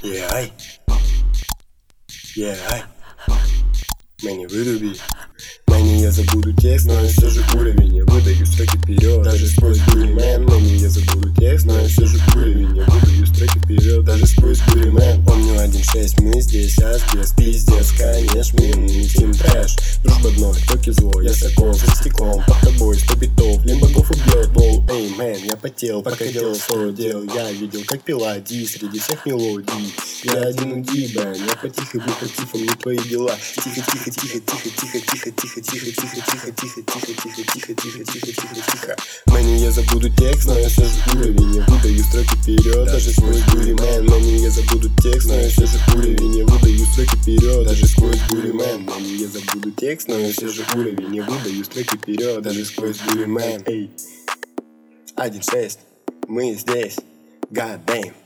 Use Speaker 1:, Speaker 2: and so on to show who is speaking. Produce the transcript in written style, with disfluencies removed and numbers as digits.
Speaker 1: Ай. Мне выруби. Мне я забуду текст, но я все же уровень. Я выдаю строки вперед, даже сквозь бури, мэн. Мне я забуду текст, но я все же уровень. Я выдаю строки вперед, даже сквозь бури, мэн. Помню 1.6, мы здесь, без пиздец, конечно, мы тим трэш. Дружба дно, токи зло, я сокол за стеклом. Под тобой 100 битов, лимбаков убьет бол. Эй, мэн, я потел, пока делал свое дело. Я видел, как пила ди среди всех мелодий. Я один уди, бэн, я потихо, вы по тифам, не твои дела. Тихо, тихо, тихо, тихо, тихо, тихо, тихо, тихо, тихо, тихо, тихо, тихо, тихо, тихо, тихо, тихо, тихо, тихо. Мне я забуду текст, но я все же уровень. Я выдаю строки вперед, даже сквозь бури, мэн. Мне я забуду текст, но я все же уровень. Я выдаю строки вперед, даже сквозь бури, мэн. Мне я забуду текст, но я все же уровень. Я выдаю строки вперед, даже сквозь бури, мэн. Эй, 1.6, мы здесь, god damn.